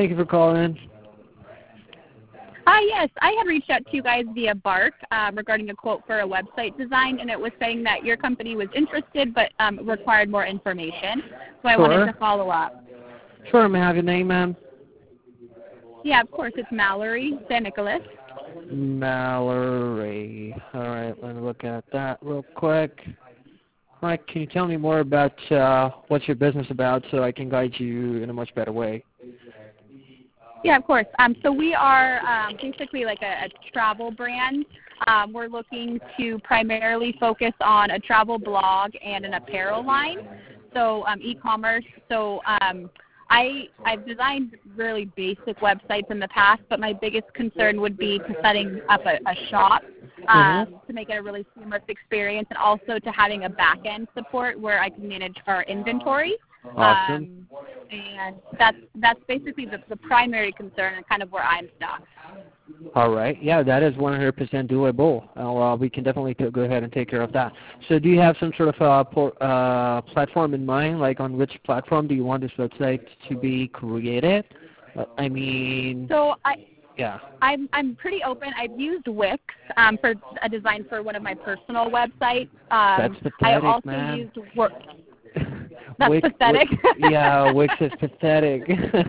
Thank you for calling. Hi, yes. I had reached out to you guys via Bark regarding a quote for a website design, and it was saying that your company was interested but required more information. So I wanted to follow up. Sure, may I have your name, ma'am? Yeah, of course. It's Mallory San Nicolas. Mallory. All right, let me look at that real quick. All right, can you tell me more about what's your business about so I can guide you in a much better way? Yeah, of course. So we are basically like a travel brand. We're looking to primarily focus on a travel blog and an apparel line, so e-commerce. So I've designed really basic websites in the past, but my biggest concern would be to setting up a shop to make it a really seamless experience, and also to having a back-end support where I can manage our inventory. Awesome. And that's basically the primary concern and kind of where I'm stuck. All right. Yeah, that is 100% doable. We can definitely go ahead and take care of that. So do you have some sort of platform in mind? Like on which platform do you want this website to be created? I mean... So yeah. I'm pretty open. I've used Wix for a design for one of my personal websites. That's pathetic, I also man. used Work. That's pathetic? Yeah, Wix is pathetic.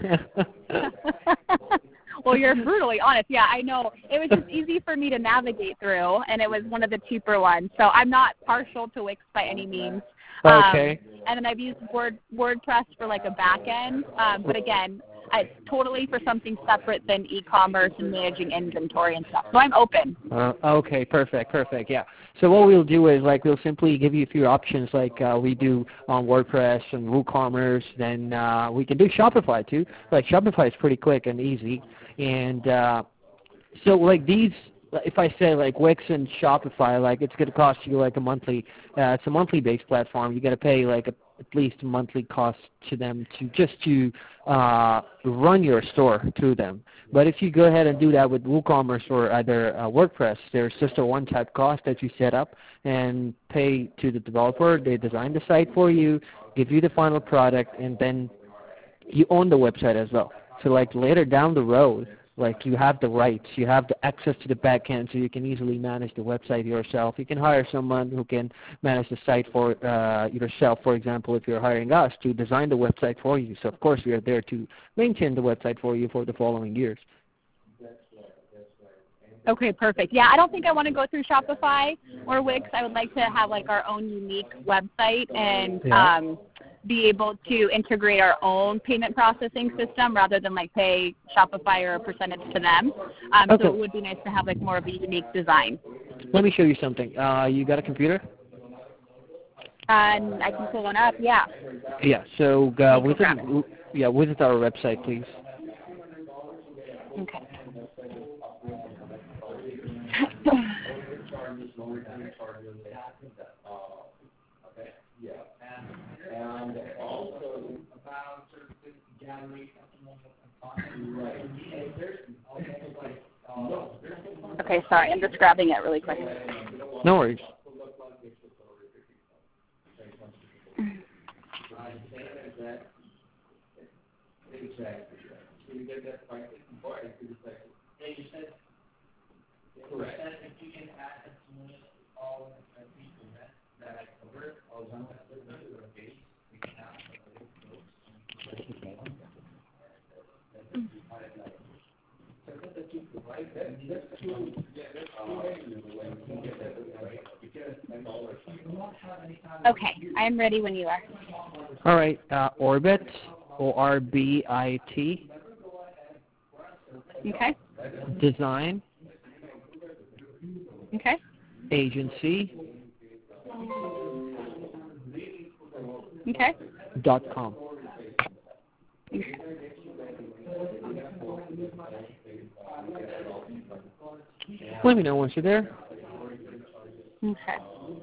Well, you're brutally honest. Yeah, I know. It was just easy for me to navigate through, and it was one of the cheaper ones. So I'm not partial to Wix by any means. Okay. And then I've used WordPress for like a back end. But again, totally for something separate than e-commerce and managing inventory and stuff. So I'm open. Okay, perfect, yeah. So what we'll do is we'll simply give you a few options like we do on WordPress and WooCommerce. Then we can do Shopify too. Shopify is pretty quick and easy. And so these, if I say Wix and Shopify, it's going to cost you a monthly, it's a monthly based platform. You got to pay at least a monthly cost to them to run your store through them. But if you go ahead and do that with WooCommerce or either WordPress, there's just a one-time cost that you set up and pay to the developer. They design the site for you, give you the final product, and then you own the website as well. So later down the road, you have the rights, you have the access to the back end, so you can easily manage the website yourself. You can hire someone who can manage the site for yourself, for example, if you're hiring us to design the website for you. So of course we are there to maintain the website for you for the following years. Okay, perfect. Yeah, I don't think I want to go through Shopify or Wix. I would like to have our own unique website and be able to integrate our own payment processing system rather than pay Shopify or a percentage to them. So it would be nice to have more of a unique design. Let me show you something. You got a computer? And I can pull one up. Yeah. Yeah. So visit our website, please. Okay. Okay, sorry, I'm just grabbing it really quick. No worries. Okay, I am ready when you are. All right, Orbit, ORBIT. Okay. Design. Okay. Agency. Okay. .com. Okay. Let me know once you're there. Okay.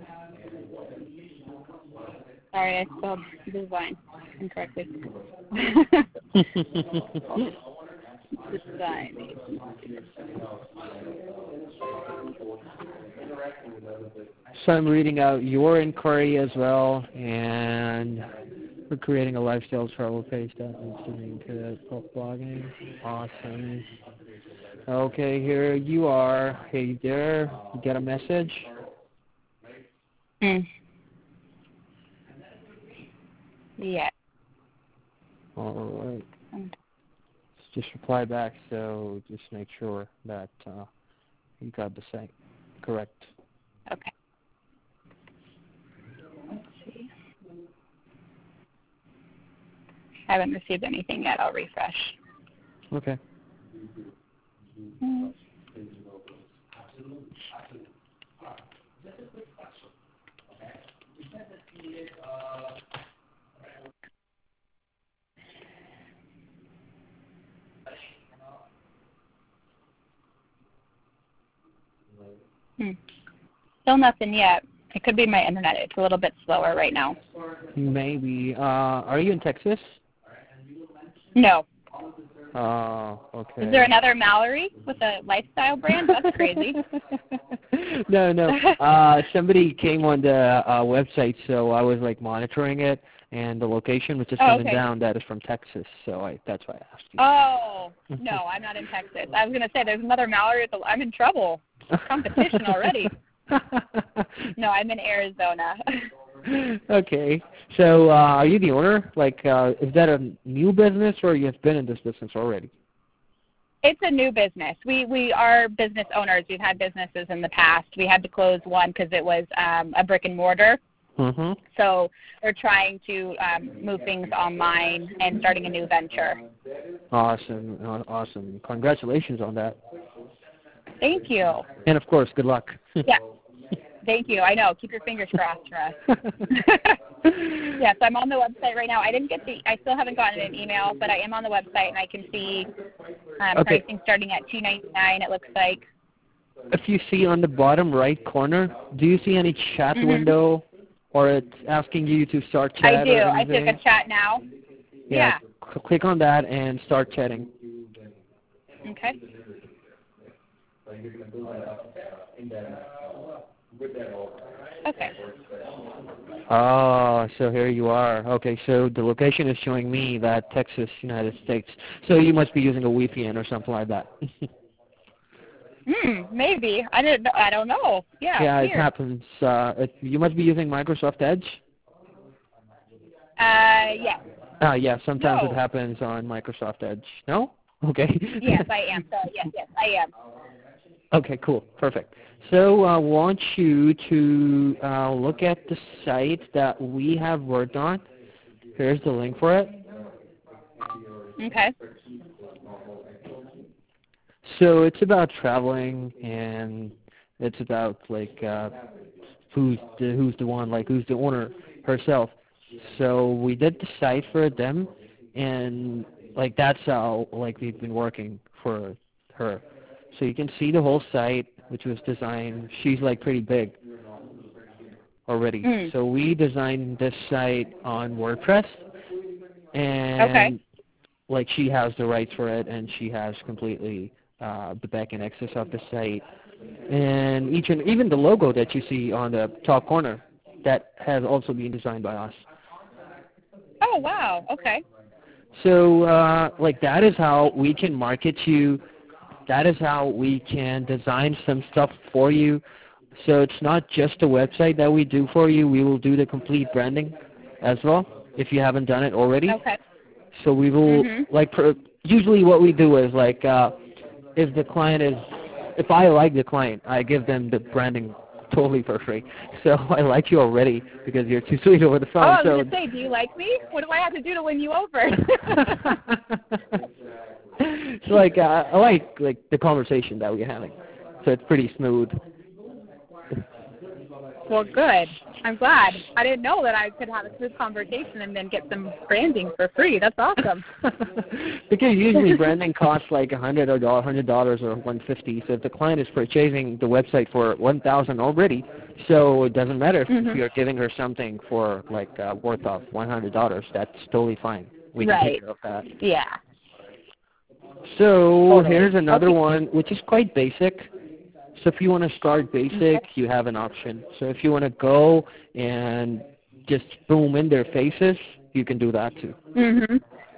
Sorry, I spelled design incorrectly. Design. So I'm reading out your inquiry as well, and We're creating a lifestyle travel page that needs to link to blogging. Awesome. Okay, here you are. Hey there. You get a message? Yeah. All right. Just reply back, so just make sure that you got the site correct. Okay. Let's see. I haven't received anything yet. I'll refresh. Okay. Still nothing yet. It could be my internet. It's a little bit slower right now. Maybe. Are you in Texas? No. Okay. Is there another Mallory with a lifestyle brand? That's crazy. No. Somebody came on the website, so I was like monitoring it, and the location was just coming down that is from Texas, so that's why I asked you. Oh, no, I'm not in Texas. I was going to say there's another Mallory. I'm in trouble. Competition already. No, I'm in Arizona. Okay. So are you the owner? Like, is that a new business, or you've been in this business already? It's a new business. We are business owners. We've had businesses in the past. We had to close one because it was a brick and mortar. Mm-hmm. So we're trying to move things online and starting a new venture. Awesome. Awesome. Congratulations on that. Thank you. And, of course, good luck. Yeah. Thank you. I know. Keep your fingers crossed for us. Yes, I'm on the website right now. I still haven't gotten an email, but I am on the website, and I can see pricing starting at $2.99, it looks like. If you see on the bottom right corner, do you see any chat window, or it's asking you to start chat? I do. Or I took a chat now. Yeah. Click on that and start chatting. Okay. Okay. Oh, so here you are. Okay, so the location is showing me that Texas, United States. So you must be using a VPN or something like that. Maybe. I don't know. Yeah. Yeah, weird. it happens. You must be using Microsoft Edge? Yeah. Yeah, sometimes it happens on Microsoft Edge. No? Okay. Yes, I am. So, yes, I am. Okay, cool. Perfect. So I want you to look at the site that we have worked on. Here's the link for it. Okay. So it's about traveling, and it's about like who's the one, like who's the owner herself. So we did the site for them, and like that's how like we've been working for her. So you can see the whole site, which was designed. She's like pretty big already. So we designed this site on WordPress, and like she has the rights for it, and she has completely the back-end access of the site, and even the logo that you see on the top corner, that has also been designed by us. Oh wow! Okay. So like that is how we can market you. That is how we can design some stuff for you. So it's not just a website that we do for you. We will do the complete branding as well if you haven't done it already. Okay. So we will usually what we do is like if I like the client, I give them the branding totally for free. So I like you already because you're too sweet over the phone. Oh, I was going to say, do you like me? What do I have to do to win you over? So like I like the conversation that we're having. So it's pretty smooth. Well, good. I'm glad. I didn't know that I could have a smooth conversation and then get some branding for free. That's awesome. Because usually branding costs like $100 or $150. So if the client is purchasing the website for $1,000 already, so it doesn't matter if you're giving her something for like worth of $100. That's totally fine. We can take care of that. Yeah. So here's another one, which is quite basic. So if you want to start basic, you have an option. So if you want to go and just boom in their faces, you can do that too. Mm-hmm.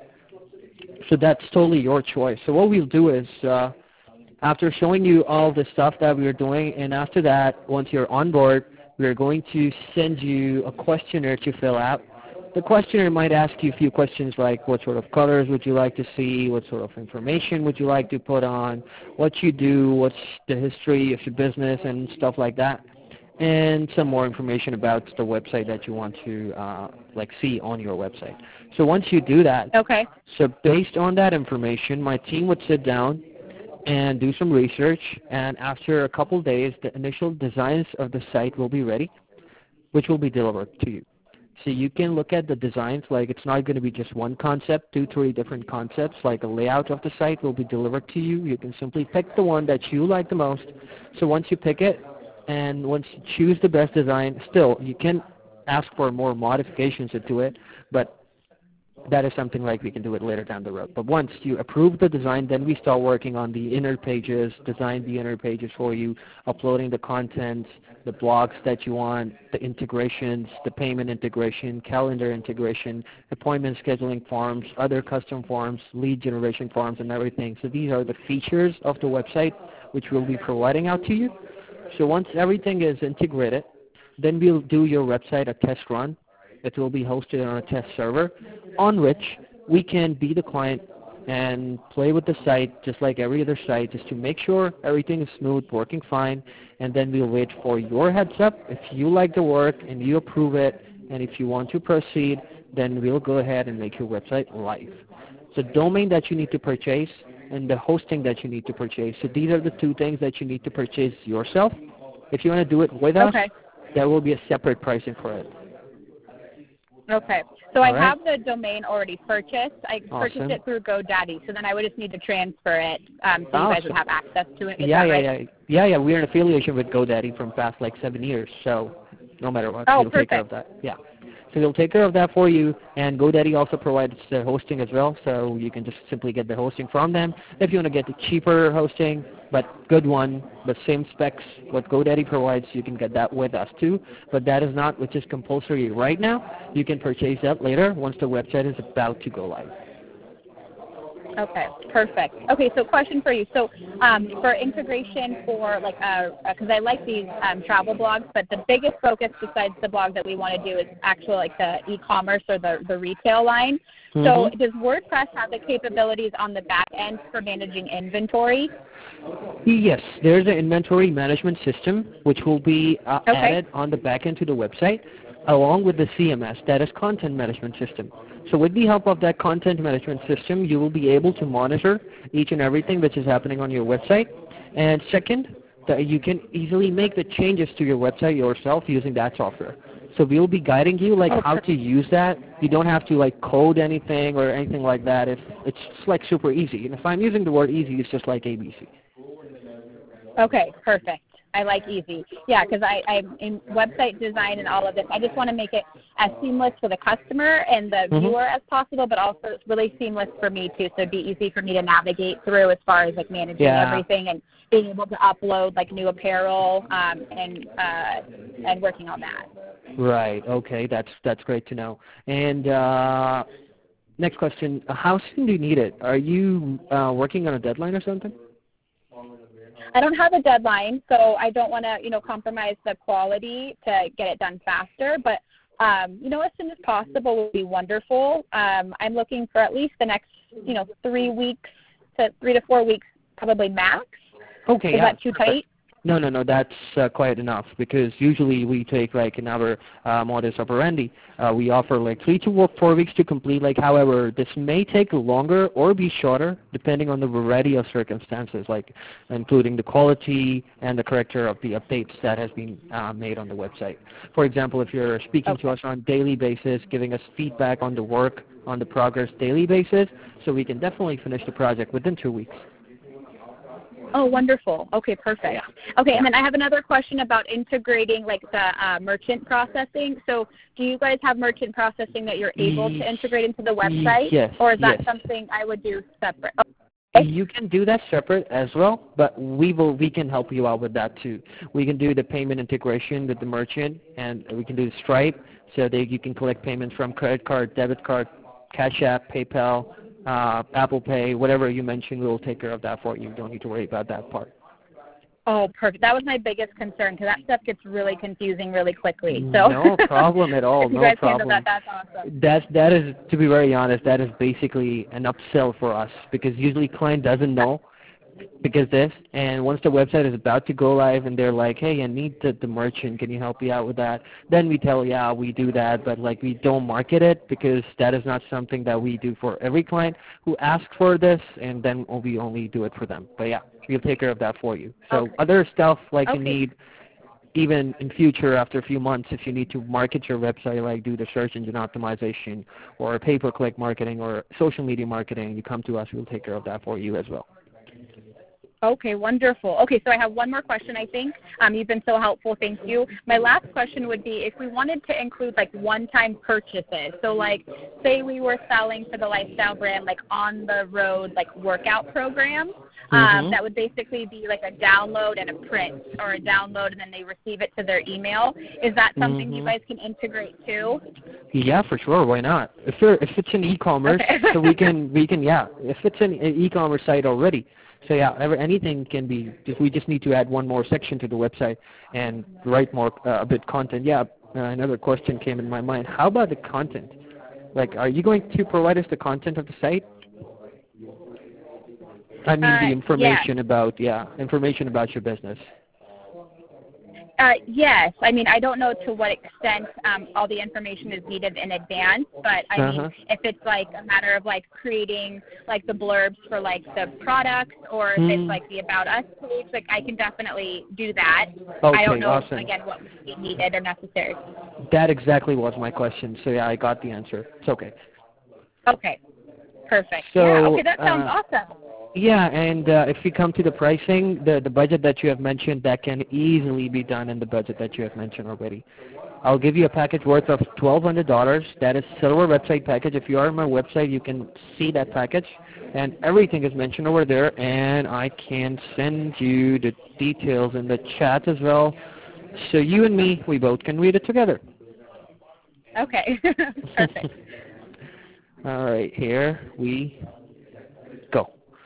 So that's totally your choice. So what we'll do is, after showing you all the stuff that we are doing, and after that, once you're on board, we are going to send you a questionnaire to fill out. The questionnaire might ask you a few questions like what sort of colors would you like to see, what sort of information would you like to put on, what you do, what's the history of your business, and stuff like that, and some more information about the website that you want to see on your website. So once you do that, Okay. so based on that information, my team would sit down and do some research, and after a couple days, the initial designs of the site will be ready, which will be delivered to you. So you can look at the designs, like it's not going to be just one concept, 2, 3 different concepts, like a layout of the site will be delivered to you. You can simply pick the one that you like the most. So once you pick it, and once you choose the best design, still, you can ask for more modifications to it, but that is something like we can do it later down the road. But once you approve the design, then we start working on the inner pages, design the inner pages for you, uploading the content, the blogs that you want, the integrations, the payment integration, calendar integration, appointment scheduling forms, other custom forms, lead generation forms, and everything. So these are the features of the website which we'll be providing out to you. So once everything is integrated, then we'll do your website a test run. It will be hosted on a test server on which we can be the client and play with the site just like every other site, just to make sure everything is smooth, working fine, and then we'll wait for your heads up. If you like the work and you approve it, and if you want to proceed, then we'll go ahead and make your website live. So domain that you need to purchase and the hosting that you need to purchase. So these are the two things that you need to purchase yourself. If you want to do it with us, Okay. there will be a separate pricing for it. Okay. So All I right. have the domain already purchased. I purchased Awesome. it through GoDaddy, so then I would just need to transfer it so you guys Awesome. would have access to it. Is Yeah, that yeah, right? yeah. We're in affiliation with GoDaddy from past like 7 years, so no matter what, Oh, we'll take care of perfect. that. Yeah. So we'll take care of that for you, and GoDaddy also provides the hosting as well, so you can just simply get the hosting from them. If you want to get the cheaper hosting, but good one, but same specs, what GoDaddy provides, you can get that with us too, but that is not which is compulsory right now. You can purchase that later once the website is about to go live. Okay, perfect. Okay, so question for you. So for integration for like, because I like these travel blogs, but the biggest focus besides the blog that we want to do is actual like the e-commerce or the retail line. So does WordPress have the capabilities on the back end for managing inventory? Yes, there's an inventory management system which will be added on the back end to the website, along with the CMS, that is content management system. So with the help of that content management system, you will be able to monitor each and everything which is happening on your website. And second, that you can easily make the changes to your website yourself using that software. So we'll be guiding you like how to use that. You don't have to like code anything or anything like that. It's just like super easy. And if I'm using the word easy, it's just like ABC. Okay, perfect. I like easy. Yeah, because I'm in website design and all of this. I just want to make it as seamless for the customer and the viewer as possible, but also it's really seamless for me too. So it'd be easy for me to navigate through as far as like managing everything and being able to upload like new apparel and working on that. Right. Okay. That's great to know. And next question: how soon do you need it? Are you working on a deadline or something? I don't have a deadline, so I don't want to, compromise the quality to get it done faster. But, as soon as possible would be wonderful. I'm looking for at least the next, 3 weeks to 3 to 4 weeks, probably max. Okay. Is that too tight? No, that's quite enough, because usually we take like in our modus operandi, we offer like 3 to 4 weeks to complete. Like, however, this may take longer or be shorter depending on the variety of circumstances, like including the quality and the character of the updates that has been made on the website. For example, if you're speaking to us on a daily basis, giving us feedback on the work, on the progress daily basis, so we can definitely finish the project within 2 weeks. Oh, wonderful. Okay, perfect. Okay, and then I have another question about integrating like the merchant processing. So do you guys have merchant processing that you're able to integrate into the website? Yes. Or is that something I would do separate? Okay. You can do that separate as well, but we can help you out with that too. We can do the payment integration with the merchant, and we can do the Stripe. so that you can collect payments from credit card, debit card, Cash App, PayPal, Apple Pay, whatever you mentioned, we will take care of that for you. You don't need to worry about that part. Oh, perfect. That was my biggest concern because that stuff gets really confusing really quickly. So no problem at all. if you No guys problem. handle that, that's awesome. That is, to be very honest, that is basically an upsell for us because usually client doesn't know because this, and once the website is about to go live and they're like, hey, I need the merchant, can you help me out with that? Then we tell, yeah, we do that, but like we don't market it because that is not something that we do for every client who asks for this, and then we only do it for them. But yeah, we'll take care of that for you. So other stuff like you need, even in future after a few months, if you need to market your website, like do the search engine optimization or pay-per-click marketing or social media marketing, you come to us, we'll take care of that for you as well. Okay, wonderful. Okay, so I have one more question, I think. You've been so helpful. Thank you. My last question would be if we wanted to include, like, one-time purchases. So, like, say we were selling for the lifestyle brand, like, on-the-road, like, workout programs. That would basically be like a download and a print, or a download and then they receive it to their email. Is that something you guys can integrate too? Yeah, for sure. Why not? If it's an e-commerce, so we can yeah. If it's an e-commerce site already, so yeah, anything can be. We just need to add one more section to the website and write more a bit content. Yeah. Another question came in my mind. How about the content? Like, are you going to provide us the content of the site? I mean the information about information about your business. Yes. I mean, I don't know to what extent all the information is needed in advance, but I mean, if it's like a matter of like creating like the blurbs for like the products, or if it's like the About Us page, like I can definitely do that. Okay, I don't know awesome. again what would be needed or necessary. That exactly was my question. So yeah, I got the answer. It's okay. Okay. Perfect. So, yeah. Okay, that sounds awesome. Yeah, and if we come to the pricing, the budget that you have mentioned, that can easily be done in the budget that you have mentioned already. I'll give you a package worth of $1,200. That is silver website package. If you are on my website, you can see that package, and everything is mentioned over there, and I can send you the details in the chat as well. So you and me, we both can read it together. Okay, perfect. All right, here we go.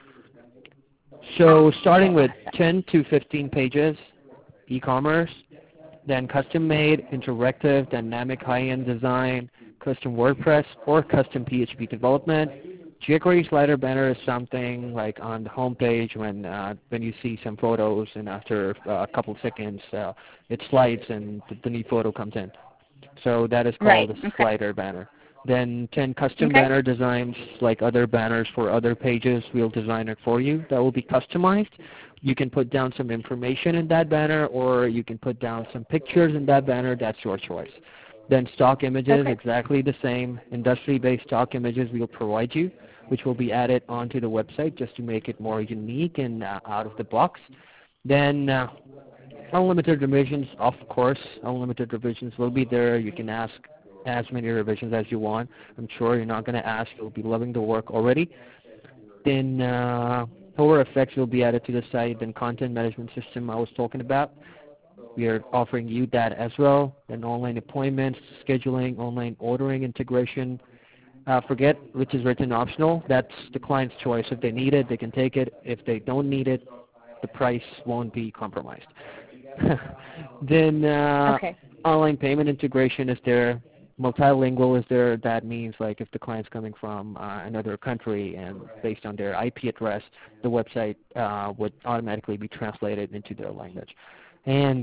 So starting with 10 to 15 pages, e-commerce, then custom-made, interactive, dynamic high-end design, custom WordPress, or custom PHP development. jQuery slider banner is something like on the home page when you see some photos and after a couple of seconds it slides and the new photo comes in. So that is called a slider banner. Then 10 custom banner designs, like other banners for other pages, we'll design it for you. That will be customized. You can put down some information in that banner, or you can put down some pictures in that banner. That's your choice. Then stock images, exactly the same. Industry-based stock images we'll provide you, which will be added onto the website just to make it more unique and out of the box. Then unlimited revisions, of course. Unlimited revisions will be there. You can ask as many revisions as you want. I'm sure you're not going to ask. You'll be loving the work already. Then hover effects will be added to the site. Then content management system I was talking about. We are offering you that as well. Then online appointments, scheduling, online ordering integration. Forget which is written optional. That's the client's choice. If they need it, they can take it. If they don't need it, the price won't be compromised. Then online payment integration is there. Multilingual is there. That means like if the client's coming from another country and based on their IP address, the website would automatically be translated into their language. And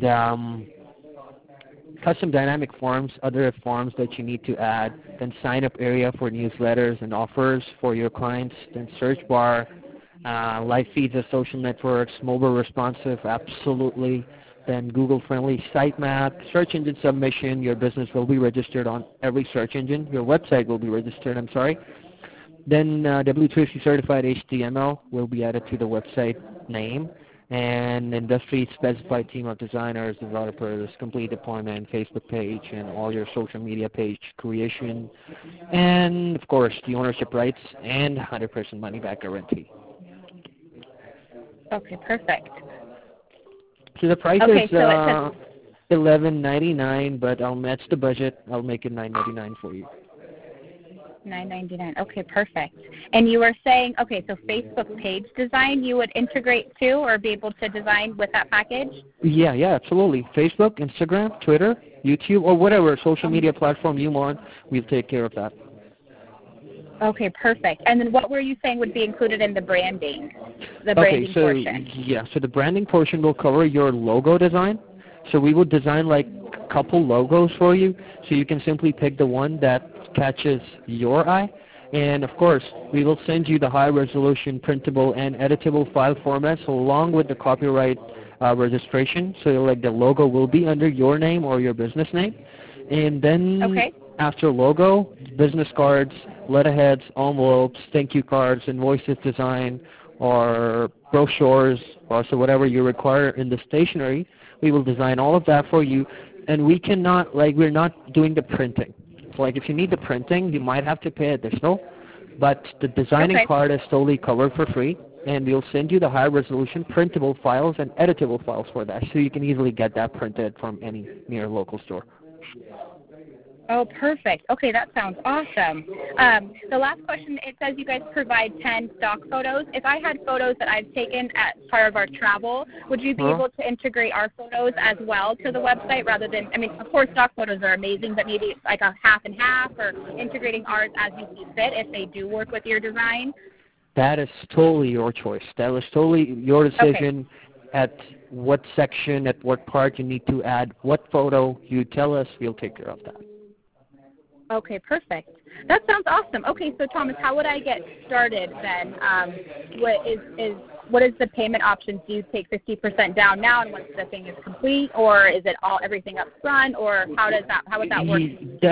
custom dynamic forms, other forms that you need to add. Then sign up area for newsletters and offers for your clients. Then search bar, live feeds of social networks, mobile responsive, absolutely. Then Google-friendly sitemap, search engine submission. Your business will be registered on every search engine. Your website will be registered, I'm sorry. Then W3C certified HTML will be added to the website name. And industry-specified team of designers, developers, complete deployment, Facebook page, and all your social media page creation. And, of course, the ownership rights and 100% money-back guarantee. Okay, perfect. So the price is, $11.99, but I'll match the budget. I'll make it $9.99 for you. $9.99. Okay, perfect. And you were saying, okay, so Facebook page design you would integrate too, or be able to design with that package? Yeah, absolutely. Facebook, Instagram, Twitter, YouTube, or whatever social media platform you want, we'll take care of that. Okay, perfect. And then what were you saying would be included in the branding portion? Yeah, so the branding portion will cover your logo design. So we will design like a couple logos for you, so you can simply pick the one that catches your eye. And of course, we will send you the high-resolution printable and editable file formats along with the copyright registration. So like the logo will be under your name or your business name. And then after logo, business cards, letterheads, envelopes, thank you cards, invoices design, or brochures, or so whatever you require in the stationery, we will design all of that for you. And we cannot, we're not doing the printing. So if you need the printing, you might have to pay additional, but the designing part is totally covered for free, and we'll send you the high-resolution printable files and editable files for that, so you can easily get that printed from any near local store. Oh, perfect. Okay, that sounds awesome. The last question, it says you guys provide 10 stock photos. If I had photos that I've taken as part of our travel, would you be able to integrate our photos as well to the website rather than, of course, stock photos are amazing, but maybe like a half and half, or integrating ours as you see fit if they do work with your design? That is totally your choice. That was totally your decision. At what section, at what part you need to add what photo. You tell us, we'll take care of that. Okay, perfect. That sounds awesome. Okay, so Thomas, how would I get started then? What is the payment options? Do you take 50% down now and once the thing is complete, or is it everything up front, or how would that work?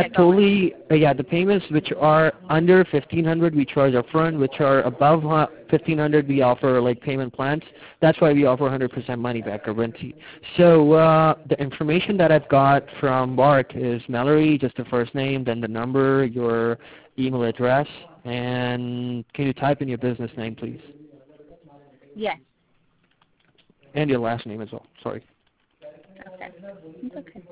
The payments which are under $1,500 we charge up front, which are above $1,500 we offer payment plans. That's why we offer 100% money back guarantee. So the information that I've got from Mark is Mallory, just the first name, then the number, your email address, and can you type in your business name, please? Yes. And your last name as well. Sorry. Okay. It's okay.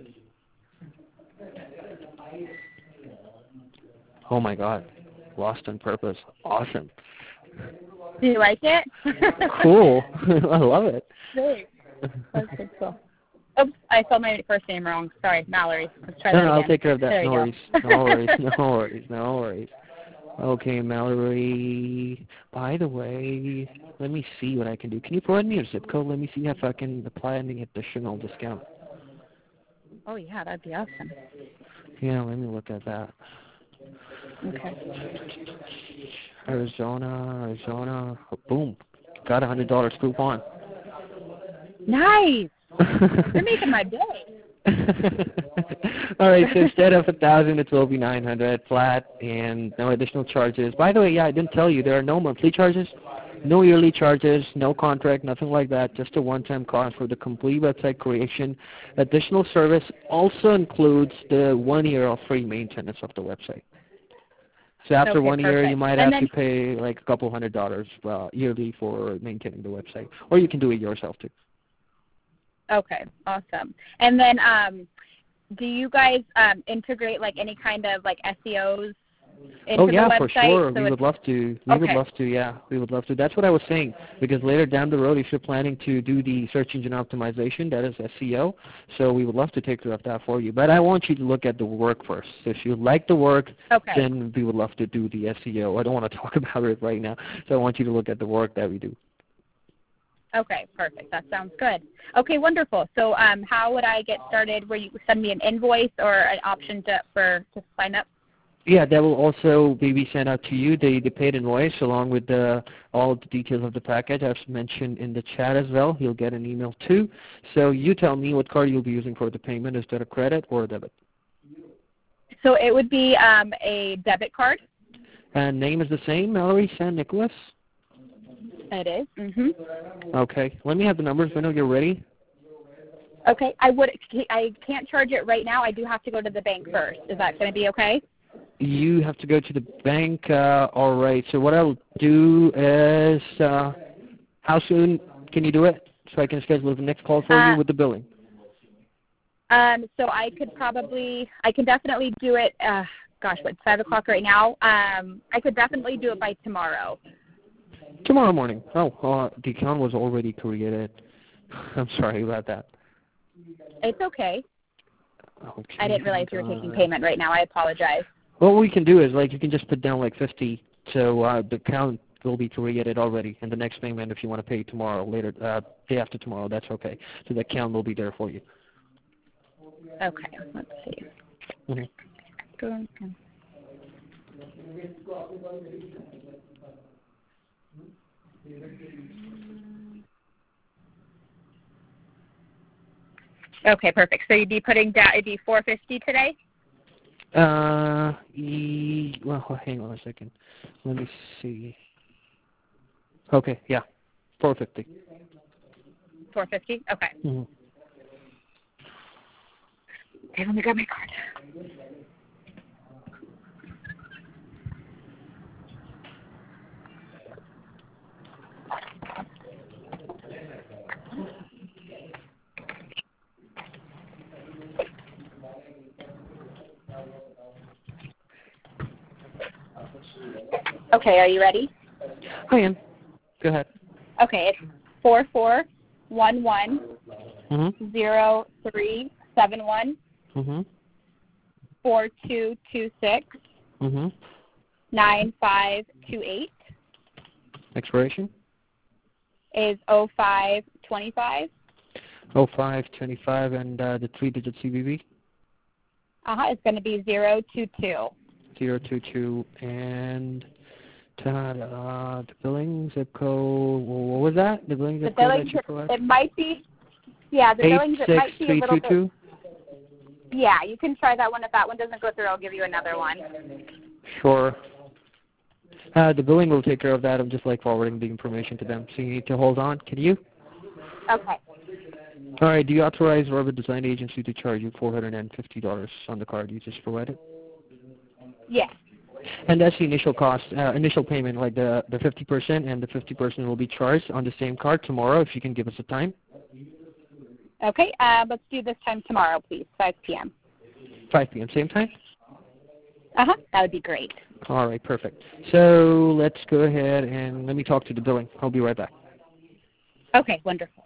Oh my God. Lost on Purpose. Awesome. Do you like it? Cool. I love it. Great. That's so cool. Oops, I spelled my first name wrong. Sorry, Mallory. Let's try that again. I'll take care of that. There No worries. No worries. Okay, Mallory. By the way, let me see what I can do. Can you provide me your zip code? Let me see if I can apply any additional discount. Oh, yeah, that'd be awesome. Yeah, let me look at that. Okay. Arizona. Oh, boom. Got a $100 coupon. Nice. You're making my day. All right, so instead of $1,000, it will be $900 flat and no additional charges. By the way, I didn't tell you, there are no monthly charges, no yearly charges, no contract, nothing like that, just a one-time cost for the complete website creation. Additional service also includes the 1 year of free maintenance of the website. So after 1 year, you might have to pay a couple $100 yearly for maintaining the website, or you can do it yourself too. Okay, awesome. And then do you guys integrate any kind of SEOs into the website? For sure. We would love to. We would love to. That's what I was saying, because later down the road, if you're planning to do the search engine optimization, that is SEO, so we would love to take care of that for you. But I want you to look at the work first. So if you like the work, then we would love to do the SEO. I don't want to talk about it right now, so I want you to look at the work that we do. Okay, perfect. That sounds good. Okay, wonderful. So how would I get started? Will you send me an invoice or an option to sign up? Yeah, that will also be sent out to you, the paid invoice, along with all of the details of the package. I've mentioned in the chat as well. You'll get an email too. So you tell me what card you'll be using for the payment. Is that a credit or a debit? So it would be a debit card. And name is the same, Mallory San Nicolas? It is. Mm-hmm. Okay. Let me have the numbers when you're ready. Okay. I can't charge it right now. I do have to go to the bank first. Is that going to be okay? You have to go to the bank. All right. So what I'll do is, how soon can you do it so I can schedule the next call for you with the billing? So I can definitely do it. Gosh, what, 5 o'clock right now? I could definitely do it by tomorrow. Tomorrow morning. Oh, the account was already created. I'm sorry about that. It's okay. Okay, I didn't realize you were taking payment right now. I apologize. What we can do is, like, you can just put down like 50, so the account will be created already, and the next payment, if you want to pay tomorrow, later, day after tomorrow, that's okay. So the account will be there for you. Okay, let's see. Okay, perfect. So you'd be putting down, it'd be $450 today? Well, hang on a second. Let me see. Okay, yeah, 450. $450? Okay. Mm-hmm. Okay, let me grab my card. Okay, are you ready? I am. Go ahead. Okay, it's 4411 0371 Mm-hmm. 4226 Mm-hmm. 9528 Expiration? is 0525. 0525, and the 3-digit CVV? It's going to be 022. 022, and the billing zip code, what was that? The billing zip code that you provided? It might be, yeah, the billings, it might be a little bit. 86322? Yeah, you can try that one. If that one doesn't go through, I'll give you another one. Sure. The billing will take care of that. I'm just like forwarding the information to them. So you need to hold on. Can you? Okay. All right. Do you authorize Robert Design Agency to charge you $450 on the card you just provided? Yes. And that's the initial cost, initial payment, like the 50%, and the 50% will be charged on the same card tomorrow if you can give us a time. Okay. Let's do this time tomorrow, please, 5 p.m. 5 p.m. Same time? That would be great. All right, perfect. So let's go ahead and let me talk to the billing. I'll be right back. Okay, wonderful.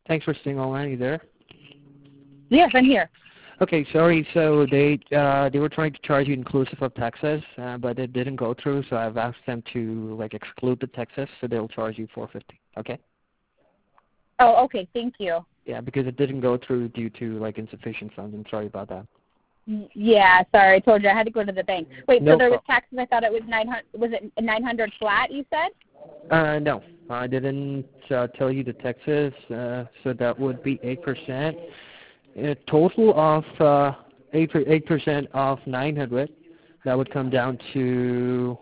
Thanks for staying online. You there? Yes, I'm here. Okay, sorry. So they were trying to charge you inclusive of taxes, but it didn't go through. So I've asked them to like exclude the taxes, so they'll charge you $450. Okay. Oh, okay. Thank you. Yeah, because it didn't go through due to like insufficient funds. I'm sorry about that. Yeah, sorry. I told you I had to go to the bank. Wait, No so there was problem. taxes. I thought it was 900. Was it 900 flat? You said? No, I didn't tell you the taxes. So that would be 8%. A total of 8% of 900. That would come down to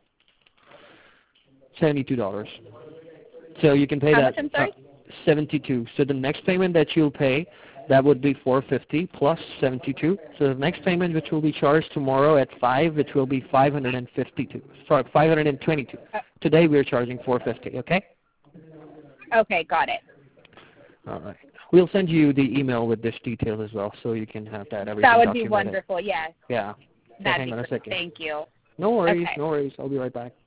$72. So you can pay How that. much? I'm sorry. 72. So the next payment that you'll pay, that would be 450 plus 72. So the next payment, which will be charged tomorrow at 5, which will be 552. Sorry, 522. Today we're charging 450. Okay. Okay, got it. All right. We'll send you the email with this detail as well, so you can have that everything That would documented. be wonderful. Yes. Yeah. That'd Hang be on a great. second. Thank you. No worries. Okay. No worries. I'll be right back.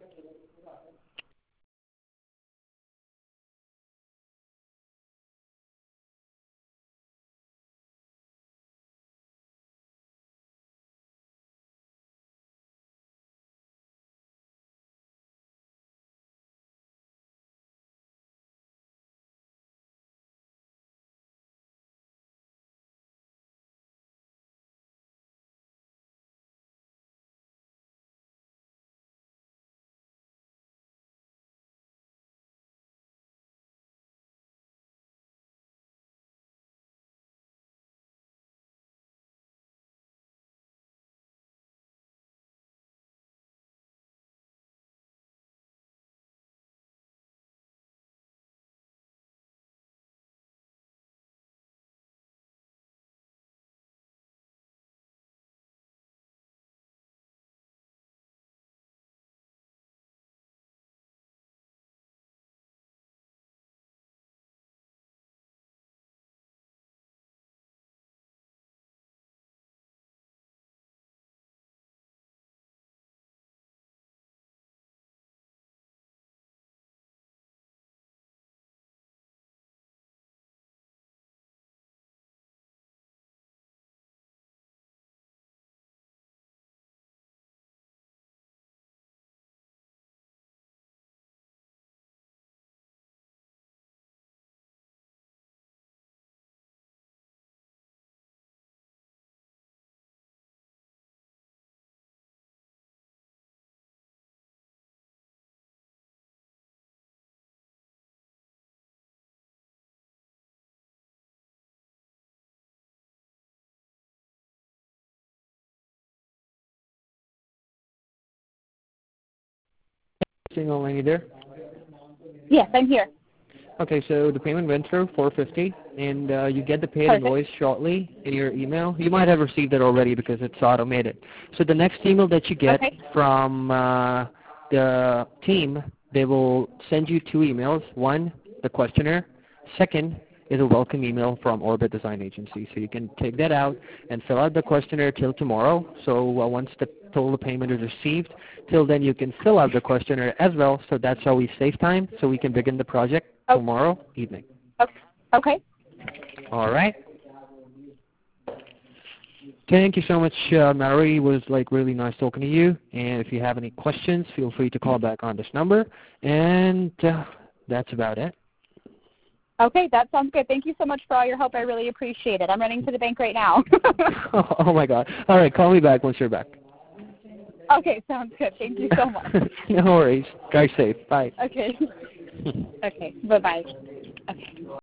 Staying online, you there? Yes, I'm here. Okay, so the payment went through, 450, and you get the paid Perfect. invoice shortly in your email. You might have received it already because it's automated. So the next email that you get from the team, they will send you 2 emails. One, the questionnaire. Second is a welcome email from Orbit Design Agency. So you can take that out and fill out the questionnaire till tomorrow. So once the total payment is received, till then you can fill out the questionnaire as well. So that's how we save time, so we can begin the project tomorrow evening. Okay. All right. Thank you so much, Mallory. It was like really nice talking to you. And if you have any questions, feel free to call back on this number. And that's about it. Okay, that sounds good. Thank you so much for all your help. I really appreciate it. I'm running to the bank right now. Oh my God. All right, call me back once you're back. Okay, sounds good. Thank you so much. No worries. Drive safe. Bye. Okay. Okay, bye-bye. Okay.